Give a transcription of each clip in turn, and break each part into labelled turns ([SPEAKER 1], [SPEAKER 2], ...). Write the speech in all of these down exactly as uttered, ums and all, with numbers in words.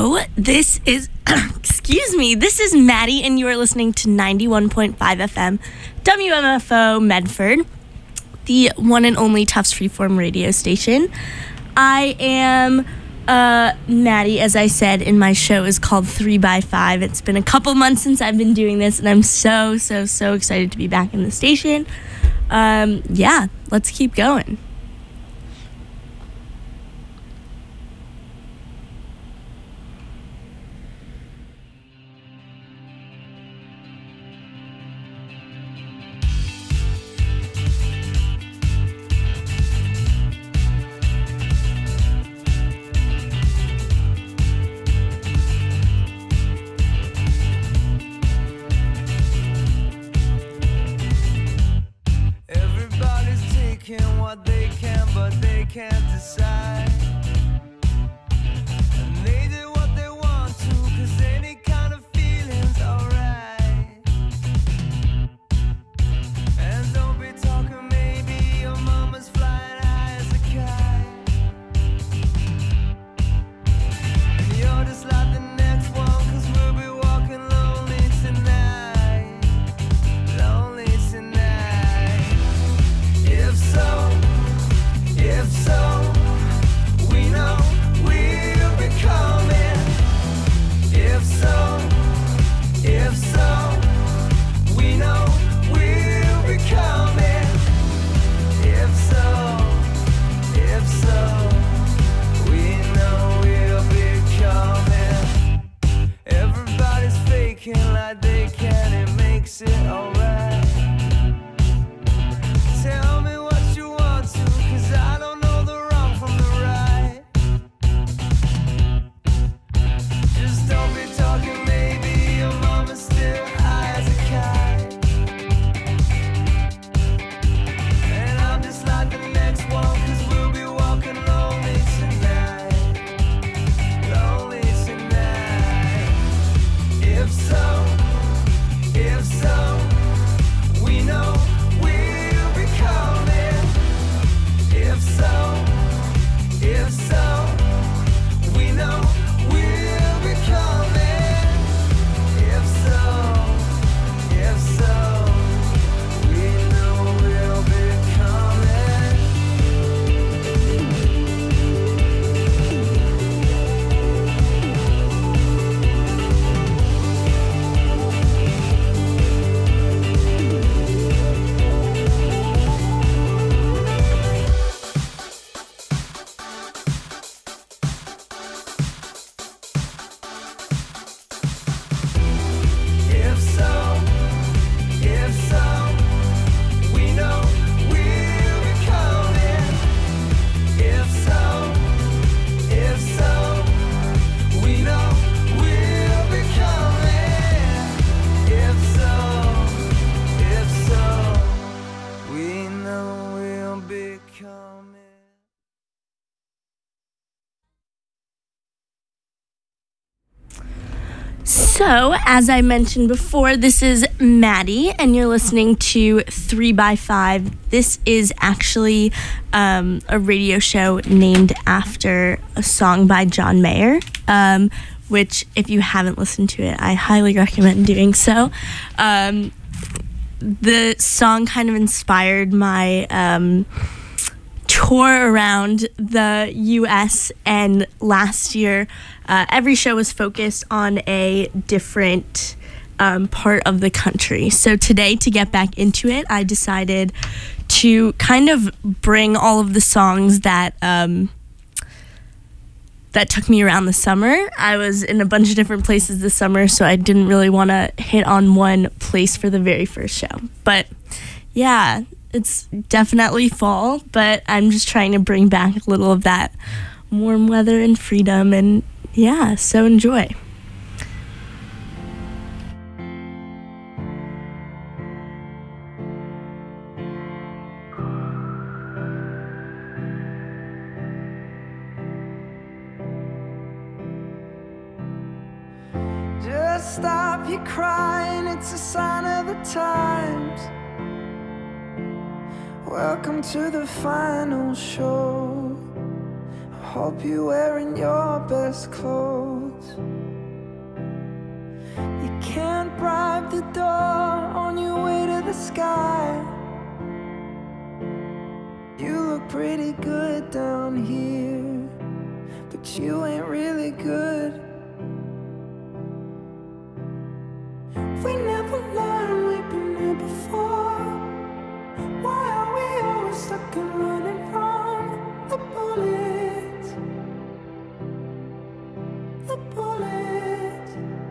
[SPEAKER 1] Hello, this is, excuse me, this is Maddie, and you are listening to ninety-one point five F M, W M F O Medford, the one and only Tufts Freeform radio station. I am uh, Maddie, as I said, and my show is called three by five. It's been a couple months since I've been doing this, and I'm so, so, so excited to be back in the station. Um, yeah, let's keep going.
[SPEAKER 2] What they can, but they can't decide. And they do what they want to, cause any kind of feeling's alright. And don't be talking, maybe your mama's flying high as a kite. And you're just like the next one, cause we'll be walking lonely tonight. Lonely tonight. If so, if so, we know we'll be coming. If so, if so, we know we'll be coming. If so, if so, we know we'll be coming. Everybody's faking like they can, it makes it alright. Tell me what you want to, cause I don't know the wrong from the right. Just don't be talking, maybe your mama's still high as a kite. And I'm just like the next one, cause we'll be walking lonely tonight. Lonely tonight. If so, if so, we know we'll be coming. If so, if so, we know we'll be coming. If so, if so, we know we'll be coming. If so, if so, we know we'll be coming. If so, if so, we know we'll be coming. If so, if so, we know we'll be coming.
[SPEAKER 1] So, as I mentioned before, this is Maddie, and you're listening to three by five. This is actually um, a radio show named after a song by John Mayer, um, which, if you haven't listened to it, I highly recommend doing so. Um, the song kind of inspired my um, tour around the U S, and last year uh, every show was focused on a different um, part of the country. So today, to get back into it, I decided to kind of bring all of the songs that um, that took me around the summer. I was in a bunch of different places this summer, so I didn't really want to hit on one place for the very first show. But yeah, it's definitely fall, but I'm just trying to bring back a little of that warm weather and freedom, and yeah, so enjoy.
[SPEAKER 2] Just stop your crying, it's a sign of the times. Welcome to the final show. hope you're wearing your best clothes. You can't bribe the door on your way to the sky. You look pretty good down here, but you ain't really good. We never learned, we've been here before. Why are we always stuck and running from the bullets? The bullets.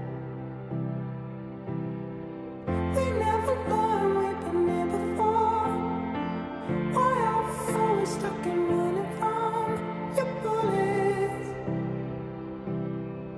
[SPEAKER 2] We never learned, we've been here before. Why are we always stuck and running from your bullets?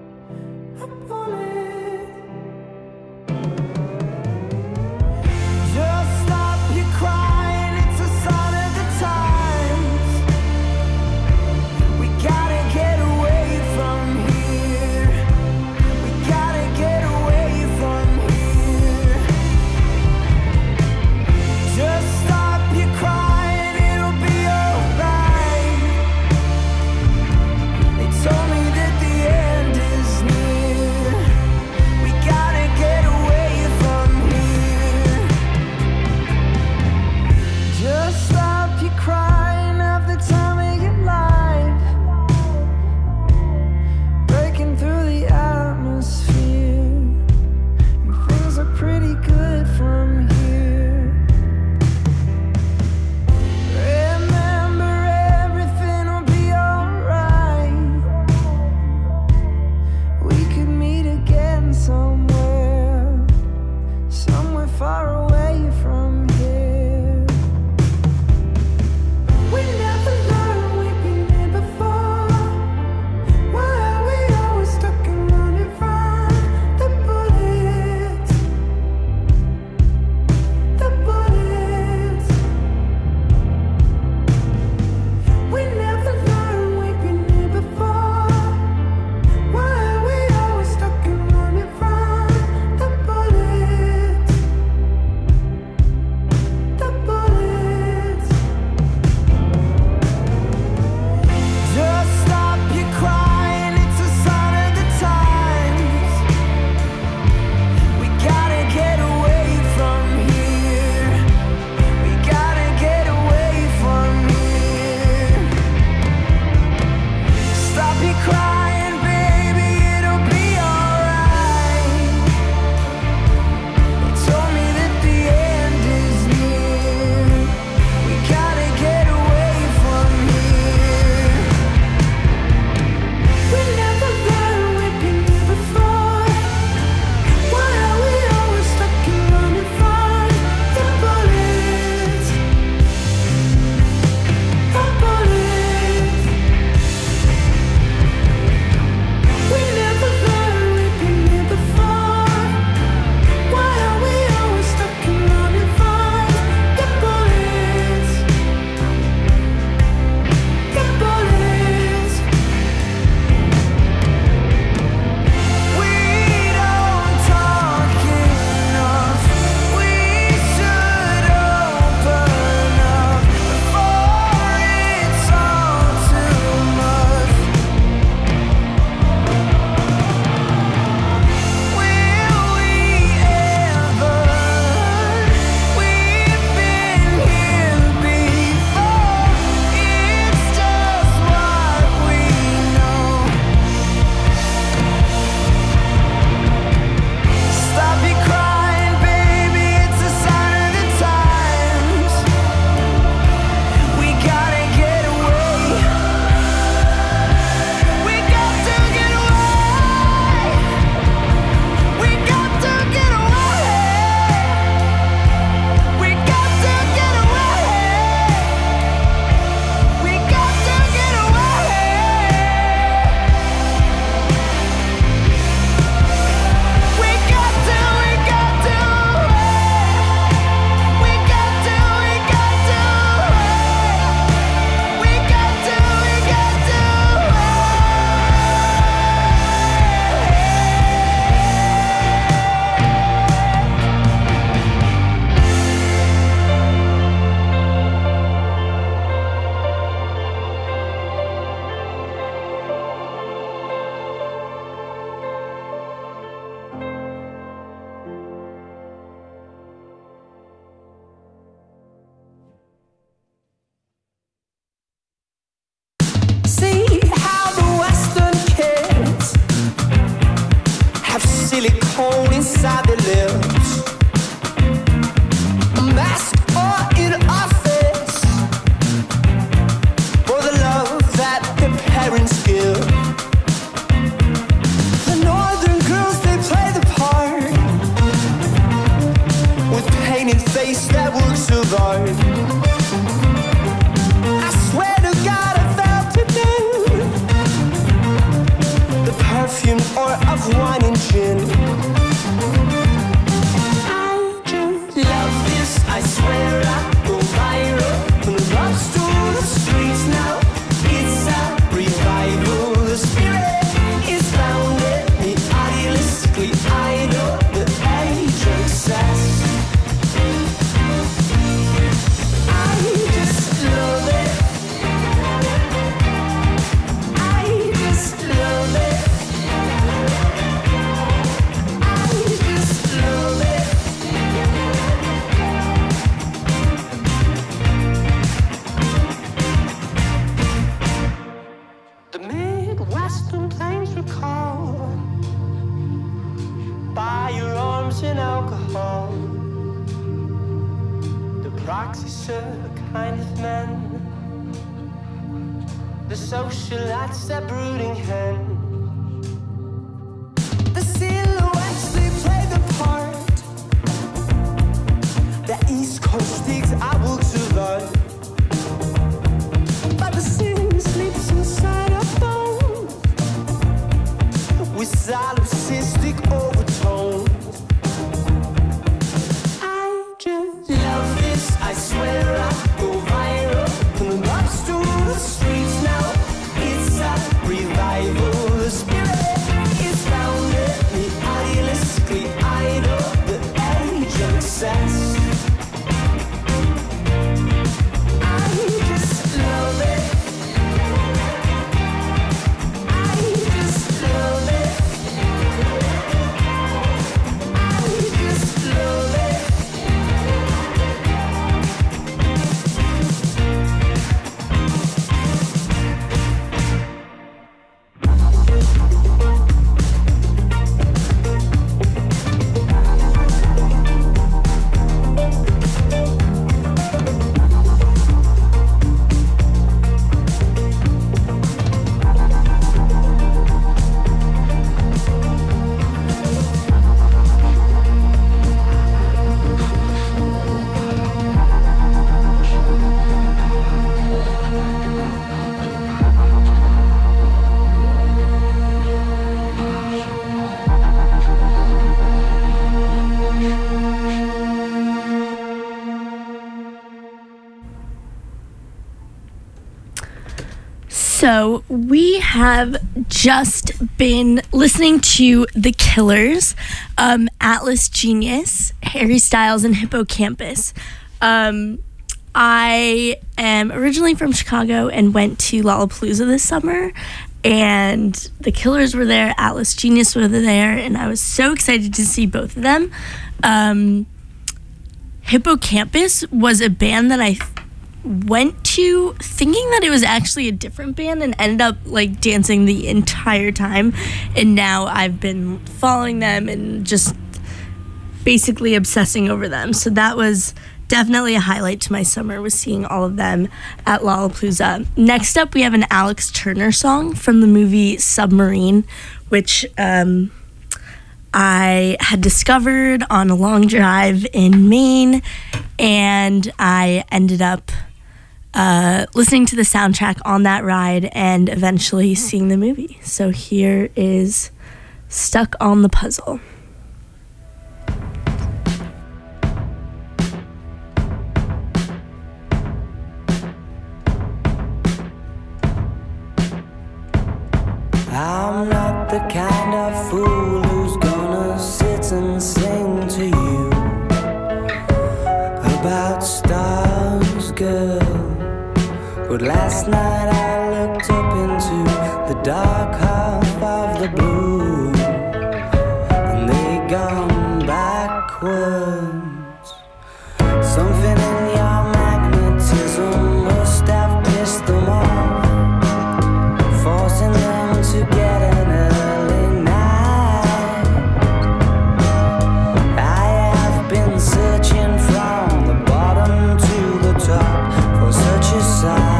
[SPEAKER 2] better kind of men. The socialites, they're brooding hen. The silhouettes, they play the part. The East Coast digs I will to learn. But the city sleeps inside a phone with solipsistic overtones. I just love this, I swear I go viral. From the bus to the streets now, it's a revival. The spirit is founded, the idealistically idle, the age of excess.
[SPEAKER 1] So we have just been listening to The Killers, um, Atlas Genius, Harry Styles, and Hippocampus. Um, I am originally from Chicago and went to Lollapalooza this summer, and The Killers were there, Atlas Genius were there, and I was so excited to see both of them. Um, Hippocampus was a band that I th- went to thinking that it was actually a different band and ended up like dancing the entire time, and now I've been following them and just basically obsessing over them. So that was definitely a highlight to my summer, was seeing all of them at Lollapalooza. Next up, we have an Alex Turner song from the movie Submarine, which um, I had discovered on a long drive in Maine, and I ended up Uh, listening to the soundtrack on that ride and eventually seeing the movie. So here is Stuck on the Puzzle.
[SPEAKER 2] I'm not the kind of fool who's gonna sit and sing to you about stars, girl. But last night I looked up into the dark half of the blue, and they gone backwards. Something in your magnetism must have pissed them off, forcing them to get an early night. I have been searching from the bottom to the top for such a sign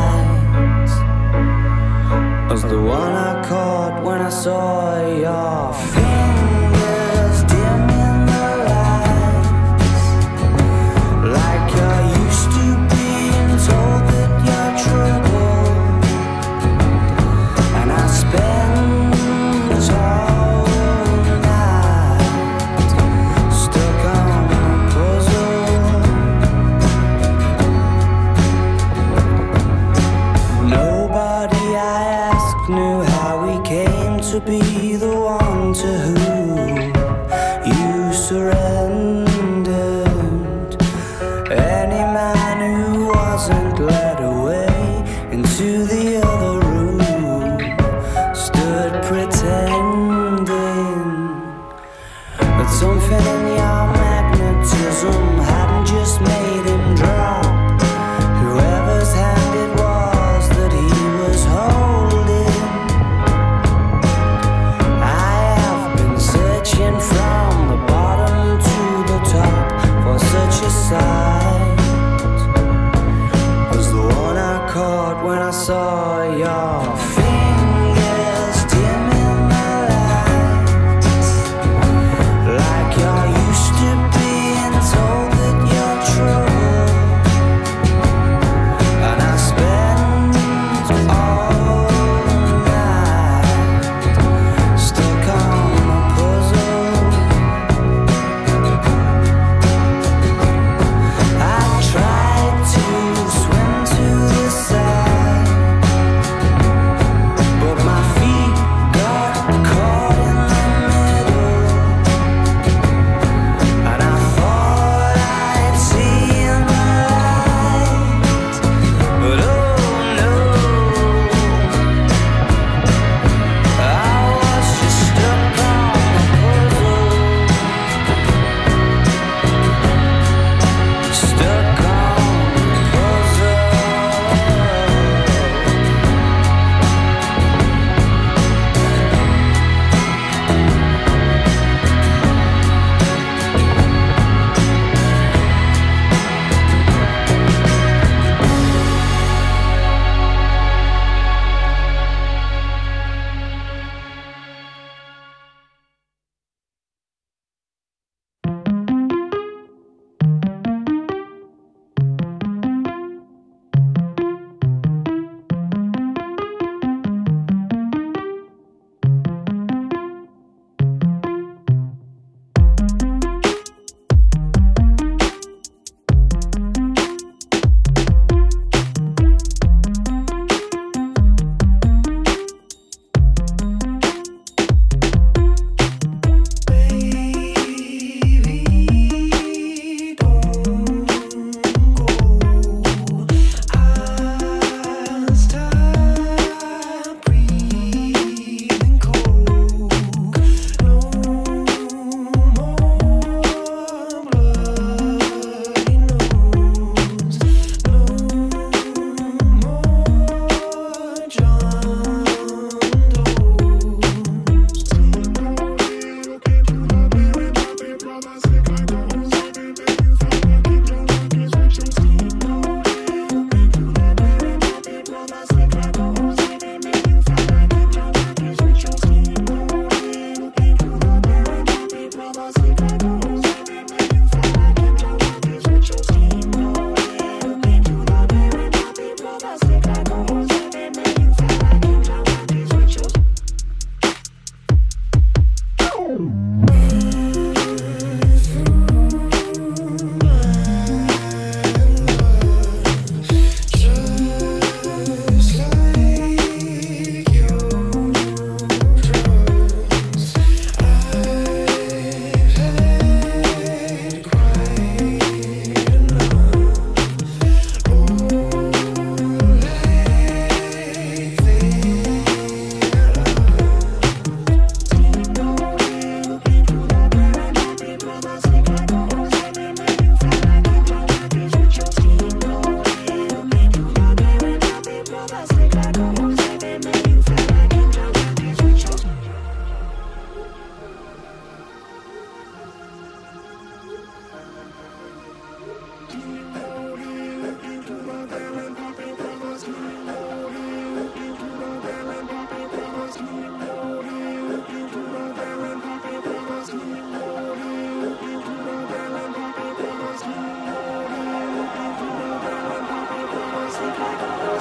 [SPEAKER 2] was the one I caught when I saw your fingers dimming the lights, like you're used to being told that you're troubled. And I spent all night stuck on a puzzle. Nobody I knew how we came to be the one to whom you surrendered. Any man who wasn't led away into the other room stood pretending that something in your magnetism hadn't just made him drop whoever's hand it was that he was holding.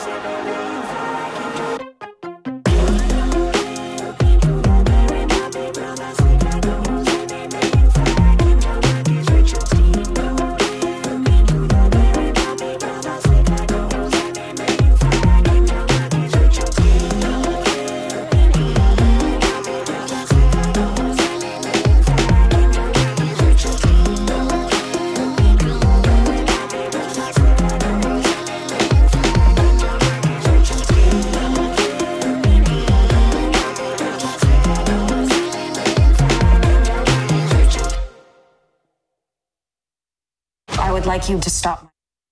[SPEAKER 3] Like you to stop.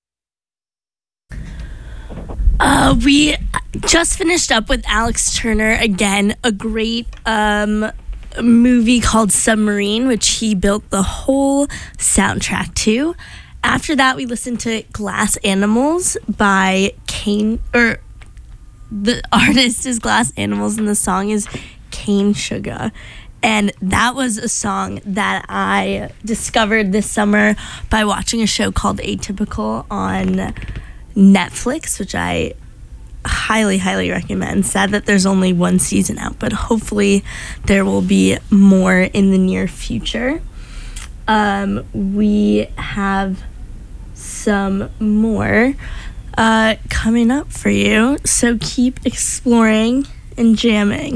[SPEAKER 1] Uh, we just finished up with Alex Turner again, a great um, movie called Submarine, which he built the whole soundtrack to. After that, we listened to Glass Animals by Kane, or the artist is Glass Animals, and the song is Cane Sugar. And that was a song that I discovered this summer by watching a show called Atypical on Netflix, which I highly, highly recommend. Sad that there's only one season out, but hopefully there will be more in the near future. Um, we have some more uh, coming up for you, so keep exploring and jamming.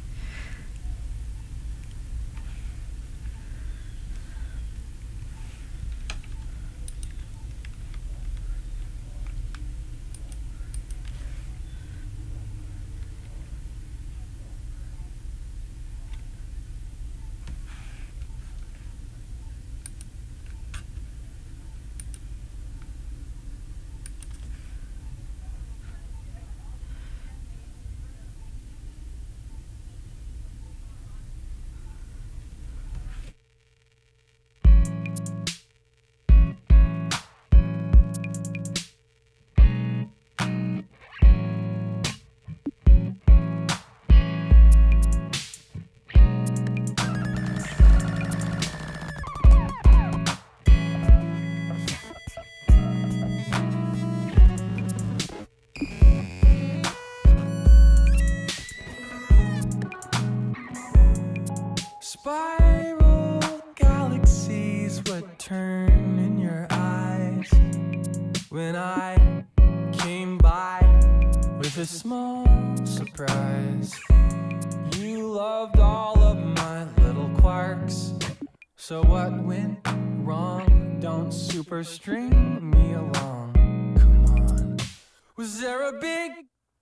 [SPEAKER 2] Spiral galaxies would turn in your eyes when I came by with a small surprise. You loved all of my little quirks, so what went wrong? Don't superstring me along. Come on. Was there a big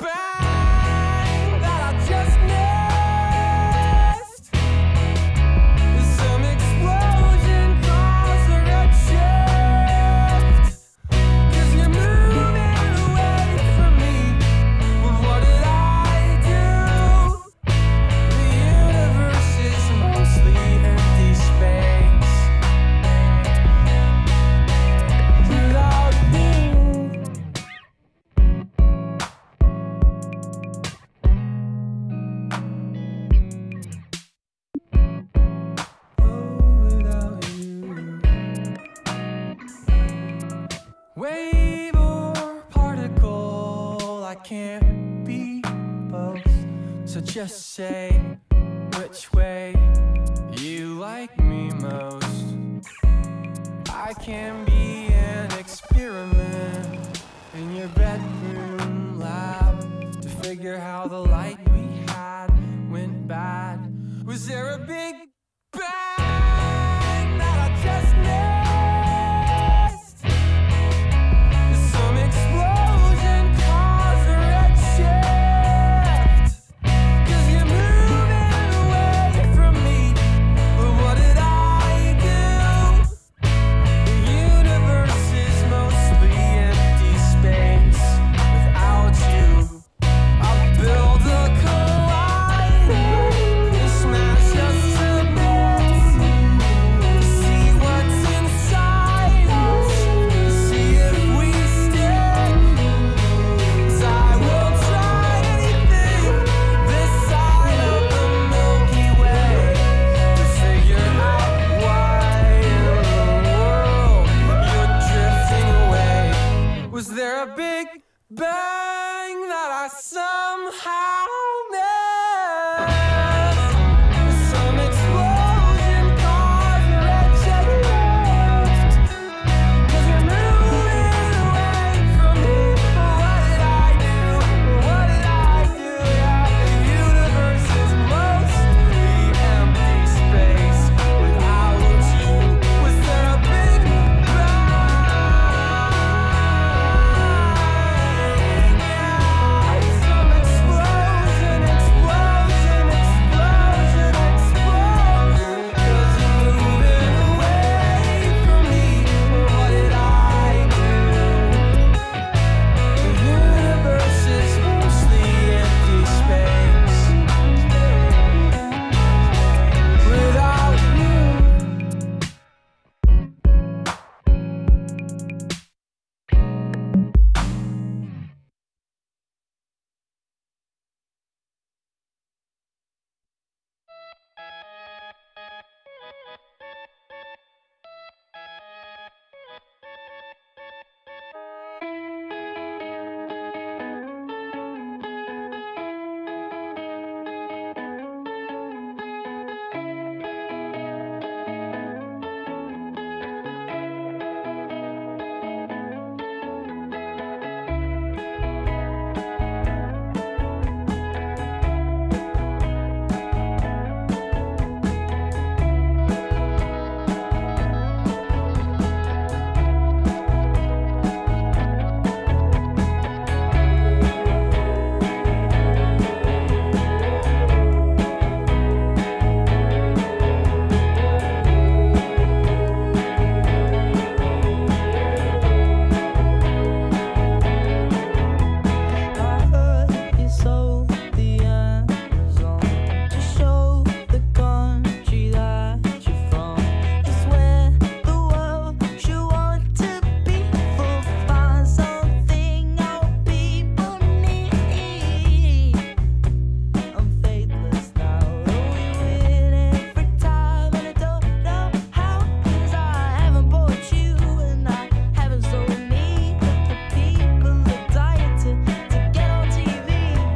[SPEAKER 2] bang that I just missed? Some explosion caused a red shift? 'Cause you're moving away from me. But what did I do? The universe is mostly empty space without you. Wave or particle, I can't be both. So just say which way you like me most. I can be an experiment in your bedroom lab to figure how the light we had went bad. Was there a big bang that I just missed? Some explosion caused a red shift? 'Cause you're moving away from me. But what did I do? The universe is mostly empty space without you. I'll build a collider and smash us to bits. See what's inside us, see if we stick. 'Cause I will try anything this side of the Milky Way to figure out why in the world you're drifting away. Was there a big bang that I somehow missed. Some explosion caused a wretched lift. 'Cause you're moving away from me. What did I do? What did I do? Yeah, the universe is mostly empty space without you. Was there a big some explosion, explosion, explosion, explosion. 'Cause you're moving away from me. What did I do? The universe is mostly empty space without you. I heard you sold the Amazon to show the country that you're from. It's where the world should want to be. For find something our people need. I'm faithless now, though we win every time, and I don't know how. 'Cause I haven't bought you and I haven't sold me, but the people are dying to to get on T V.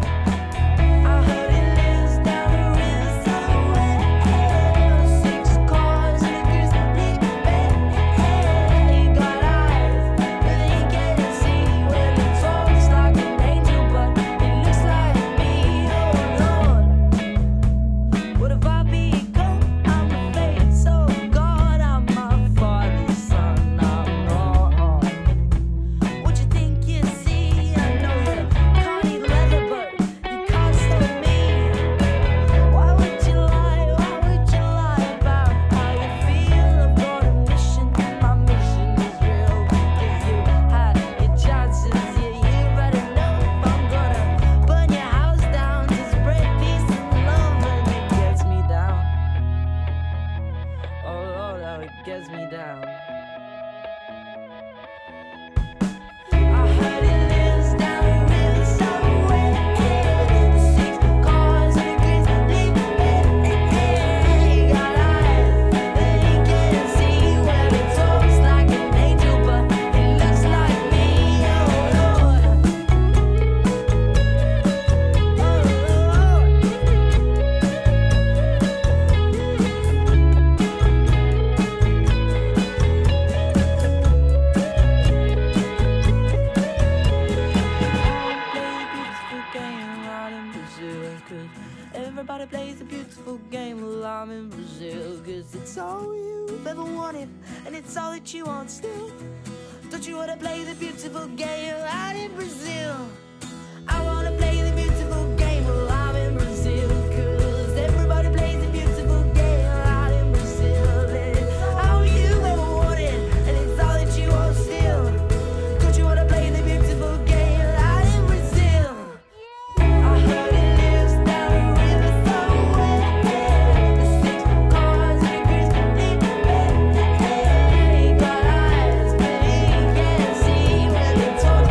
[SPEAKER 2] I heard it lives down the river somewhere. Six cars and a grizzly bear. He got eyes, but he can't see. Well, it talks like an angel, but it looks like me. Oh Lord, what have I become? I'm a face, oh God, I'm my father's son. I'm wrong. What you think you see? I know you can't eat leather, but you can't stop me. Why would you lie? Why would you lie about how you feel? I've got a mission, my mission is real. Because you had your chances, yeah, you better know if I'm gonna burn your house down to spread peace and love, and it gets me down. Oh Lord, how it gets me down. I heard it lives down the river somewhere. Six cars and a grizzly bear. He got eyes, but he can't see. Well, it talks like an angel, but it looks like me. Oh Lord, oh Lord. Everybody plays a beautiful game while I'm in Brazil. 'Cause it's all you've ever wanted, and it's all that you want still. Don't you wanna play the beautiful game out in Brazil? I wanna play the beautiful game while I'm in Brazil. 'Cause everybody plays the beautiful game out in Brazil. And it's all you've ever wanted, and it's all that you want still. Don't you wanna play the beautiful game out in Brazil? I heard it lives down the river somewhere. Six cars and a grizzly bear. He got eyes, but he can't see. Well, it talks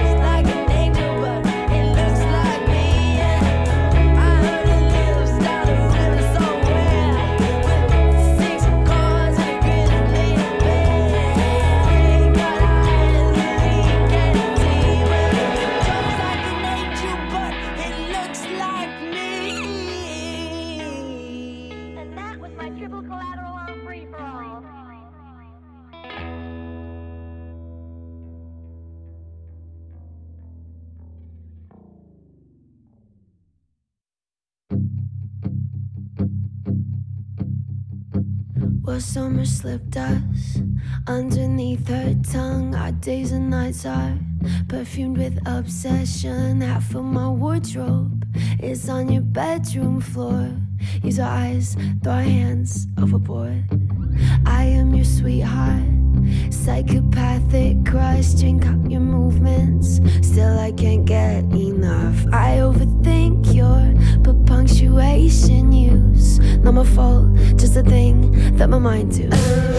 [SPEAKER 3] Well, summer slipped us underneath her tongue. Our days and nights are perfumed with obsession. Half of my wardrobe is on your bedroom floor. Use our eyes, throw our hands overboard. I am your sweetheart, psychopathic crush. Drink out your movements, still I can't get enough. I overthink your punctuation use. Not my fault, just a thing that my mind do. A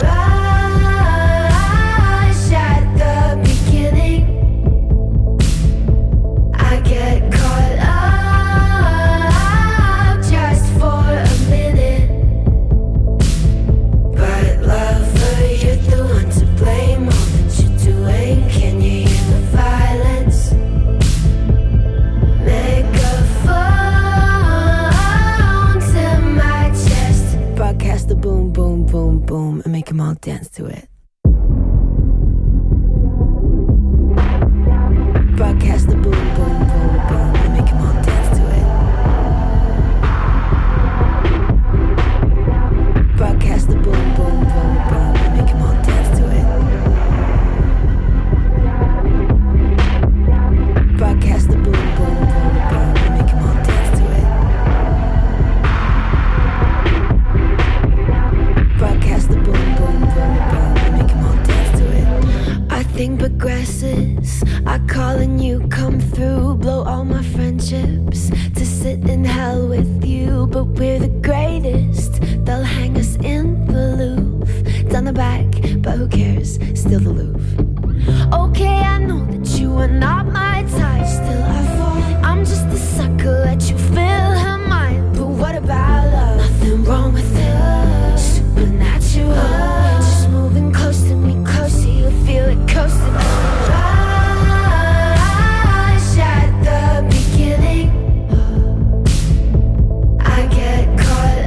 [SPEAKER 3] rush at the beginning. I get caught up just for a minute. But lover, you're the one to blame. All that you're doing, can you hear the violence? Megaphone to my chest. Broadcast the boom, boom, boom, boom, and make them all dance to it. Broadcast the boom, boom, boom, boom, and make them all dance to it. Broadcast the boom, boom, boom, boom, and make them all dance to it. Broadcast the boom, boom, boom, boom, and make them all dance to it. Broadcast the boom, boom, boom, boom, and make them all dance to it. Our thing progresses, I call and you come through. Blow all my friendships to sit in hell with you. But we're the greatest, they'll hang us in the Louvre. Down the back, but who cares, still the Louvre. Okay, I know that you are not my type. Still I fall, I'm just a sucker, let you fill her mind. But what about love? Nothing wrong with it, supernatural. Just moving close to me, close to you, feel it close to me. Rush at the beginning. I get caught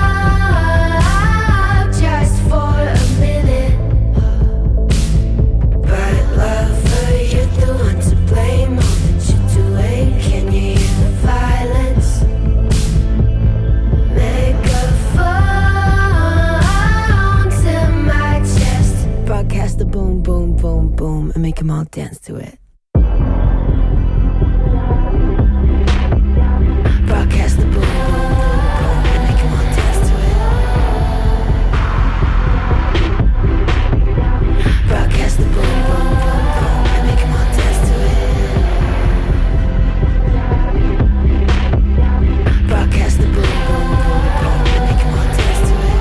[SPEAKER 3] up just for a minute. But lover, you're the one to blame. All that you're doing, can you hear the violence? Megaphone to my chest. Broadcast the boom, boom, boom, boom, and make them all dance to it. Broadcast the boom, boom, boom, boom, and make them all dance to it. Broadcast the boom, boom, boom, boom, and make them all dance to it. Broadcast the boom, boom, boom, boom, and make them all dance to it.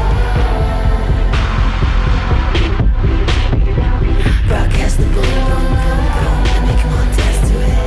[SPEAKER 3] Broadcast the boom, boom, boom, boom, and make them all dance to it.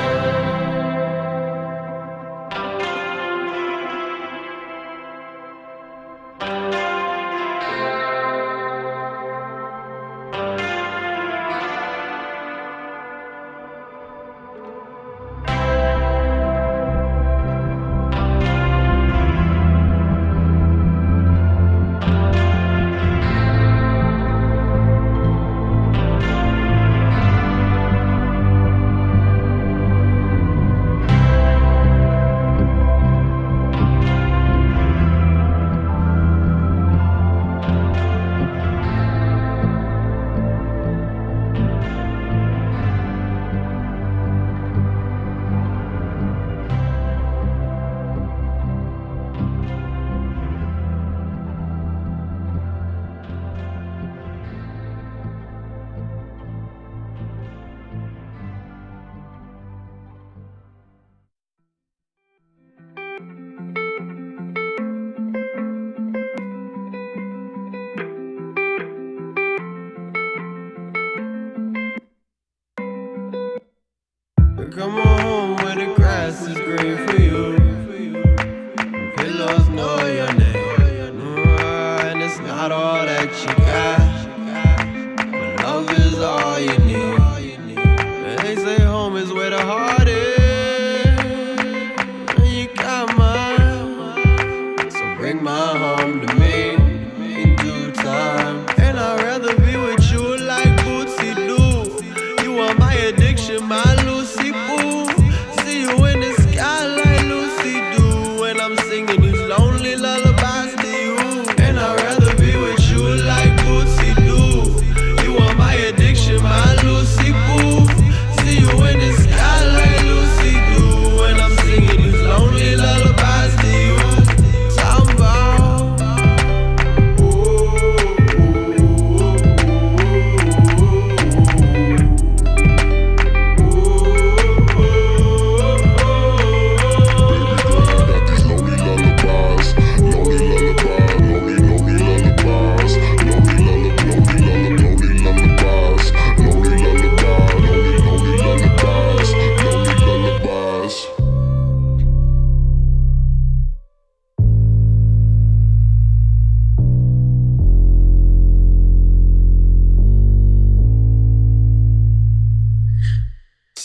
[SPEAKER 4] Come on home where the grass is green for you. Pillows know your name, uh, and it's not all that you got, but love is all you need. And they say home is where the heart is, and you got mine. So bring my home to me in due time, and I'd rather be with you like Bootsy do. You are my addiction, my Lucy Boo. See you in the sky like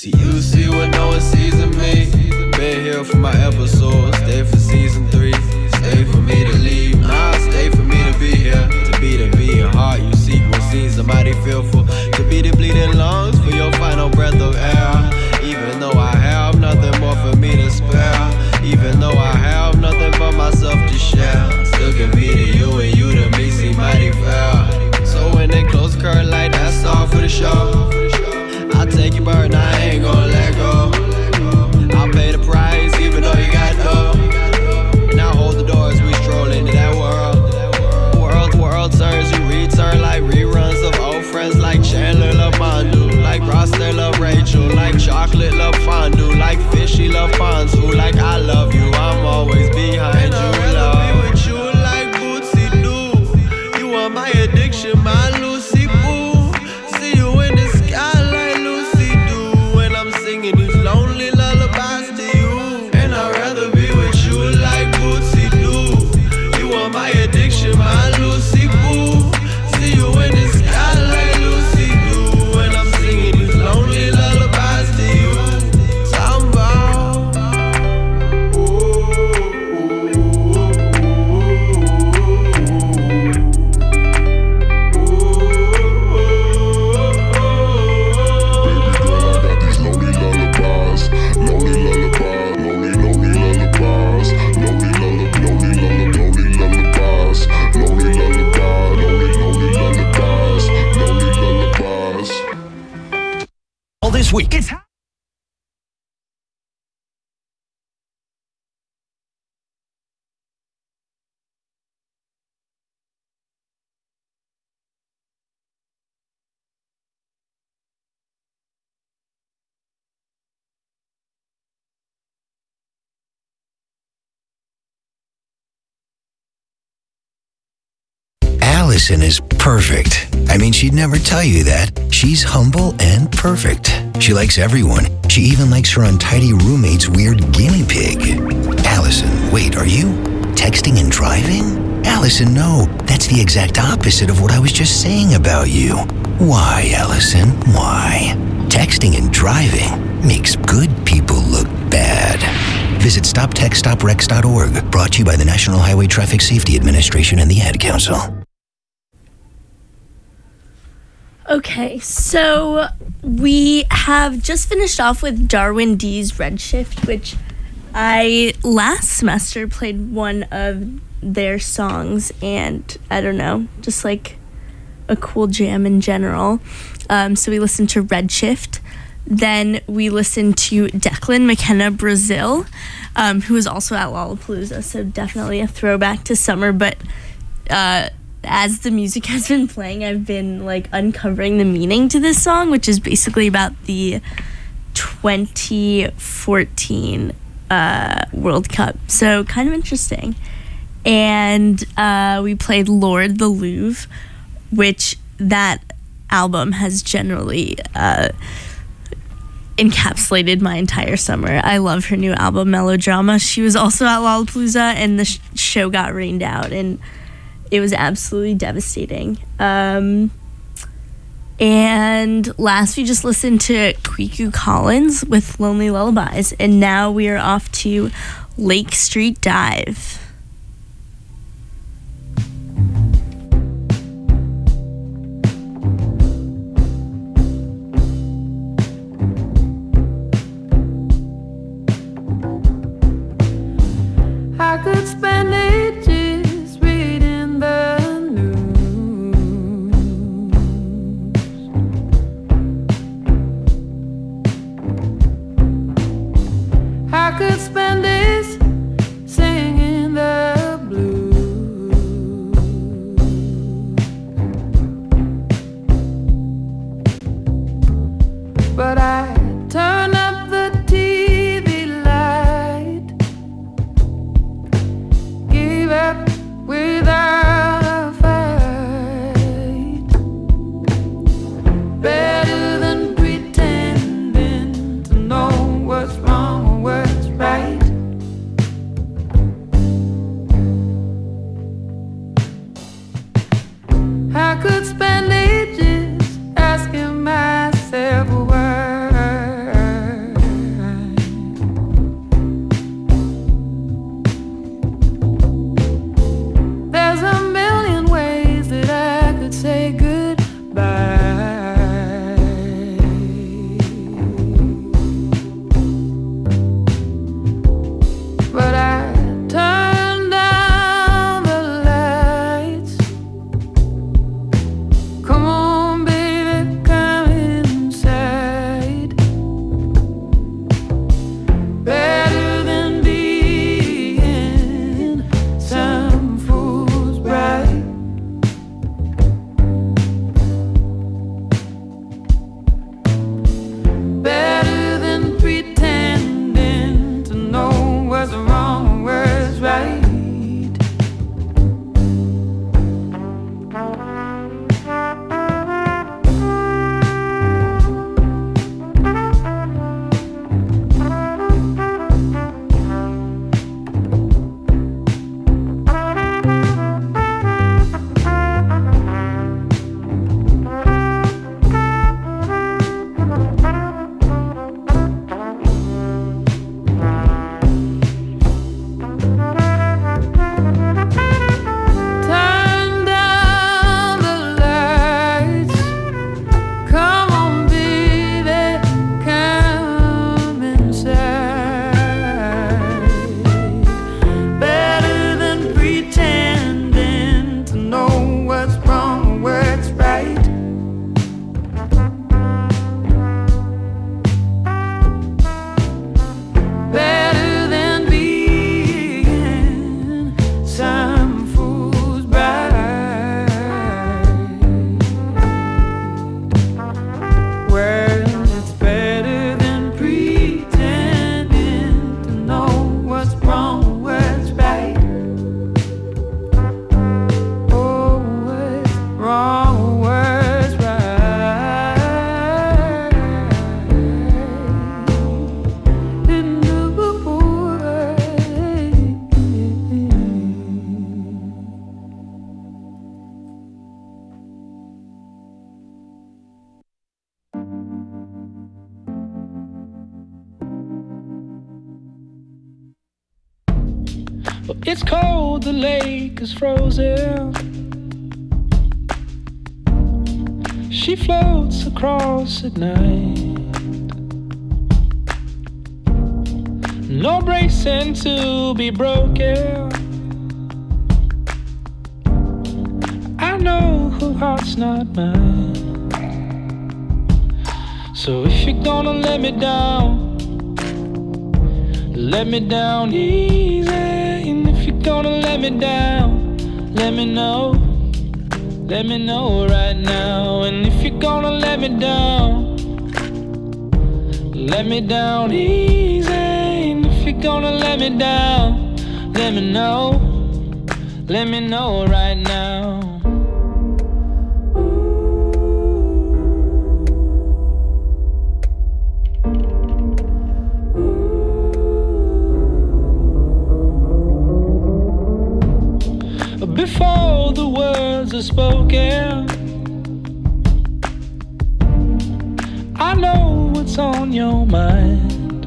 [SPEAKER 4] See, you see what no one sees in me. Been here for my episode, stay for season three. Stay for me to leave, nah, stay for me to be here. To be the beating heart, you sequel scenes, somebody fearful. To be the bleeding lungs for your final breath of air. Even though I have nothing more for me to spare. Even though I have nothing but myself to share. Still can be to you and you to me seem mighty fair. So when they close the curtain like that's all for the show, I'll take your burden, I ain't gonna let go. I'll pay the price even though you got no. And I'll hold the door as we stroll into that world. World, world turns, you return like reruns of old friends. Like Chandler love Mandu, like Ross they love Rachel, like chocolate love fondue, like fishy love ponzu. Like I love you, I'm always behind you, love. Be with you like Bootsy do. You are my addiction, my Lucy Boo. See you in the sky like Lucy do. And I'm singing these lonely lullabies to you. And I'd rather be with you like Bootsy do. You are my addiction, my Lucy Boo. See you in the sky like Lucy do. And I'm singing these lonely lullabies to you. Samba.
[SPEAKER 5] This week. It's
[SPEAKER 6] Allison is perfect. I mean, she'd never tell you that. She's humble and perfect. She likes everyone. She even likes her untidy roommate's weird guinea pig. Allison, wait, are you texting and driving? Allison, no. That's the exact opposite of what I was just saying about you. Why, Allison? Why? Texting and driving makes good people look bad. Visit stop text stop wrecks dot org. Brought to you by the National Highway Traffic Safety Administration and the Ad Council.
[SPEAKER 1] Okay, so we have just finished off with Darwin D's Redshift, which I last semester played one of their songs, and I don't know, just like a cool jam in general. Um, so we listened to Redshift. Then we listened to Declan McKenna Brazil, um, who was also at Lollapalooza, so definitely a throwback to summer. But uh, as the music has been playing, I've been like uncovering the meaning to this song, which is basically about the twenty fourteen uh, World Cup. So kind of interesting. And uh, we played Lord the Louvre, which that album has generally uh, encapsulated my entire summer. I love her new album, Melodrama. She was also at Lollapalooza, and the sh- show got rained out, and it was absolutely devastating. Um, and last, we just listened to Kweku Collins with Lonely Lullabies, and now we are off to Lake Street Dive.
[SPEAKER 7] I could spend ages reading the news. I could spend days singing the blues. But I turn up the T V light, give up without a fight. Better than pretending to know what's wrong or what's right.
[SPEAKER 5] For it's cold, the lake is frozen. She floats across at night. No bracing to be broken. I know her heart's not mine. So if you're gonna let me down, let me down easy. And if you're gonna let me down, let me know. Let me know right now. And if you're gonna let me down, let me down easy. And if you're gonna let me down, let me know. Let me know right now. Before the words are spoken, I know what's on your mind.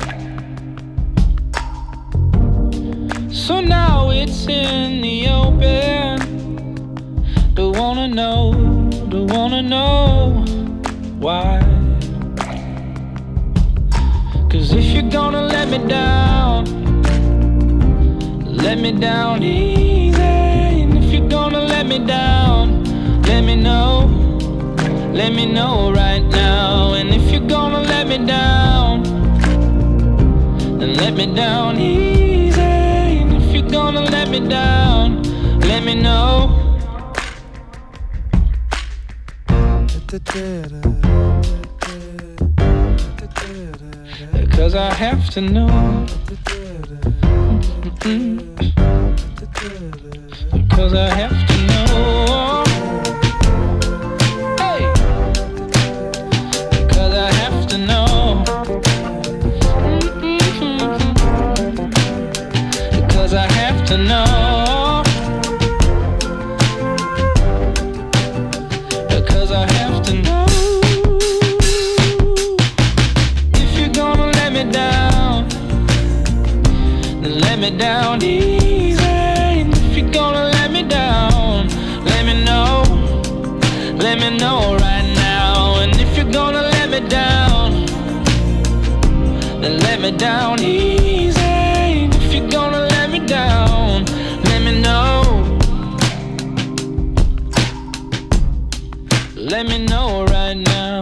[SPEAKER 5] So now it's in the open. Don't wanna know, don't wanna know why. Cause if you're gonna let me down, let me down easy. You're gonna let me down, let me know, let me know right now. And if you're gonna let me down, then let me down easy. And if you're gonna let me down, let me know. Cause I have to know. Mm-mm. Cause I have to know. Hey! Cause I have to know. Mm-hmm. Cause I have to know. Cause I have to know. If you're gonna let me down, then let me down easy. If you're gonna let me down, let me know, let me know right now. And if you're gonna let me down, then let me down easy. And if you're gonna let me down, let me know, let me know right now.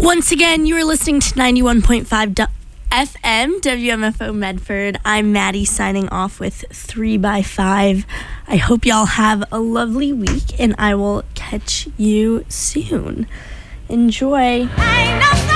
[SPEAKER 1] Once again, you are listening to ninety-one point five du- F M, W M F O Medford. I'm Maddie signing off with three by five. I hope y'all have a lovely week, and I will catch you soon. Enjoy.
[SPEAKER 8] I know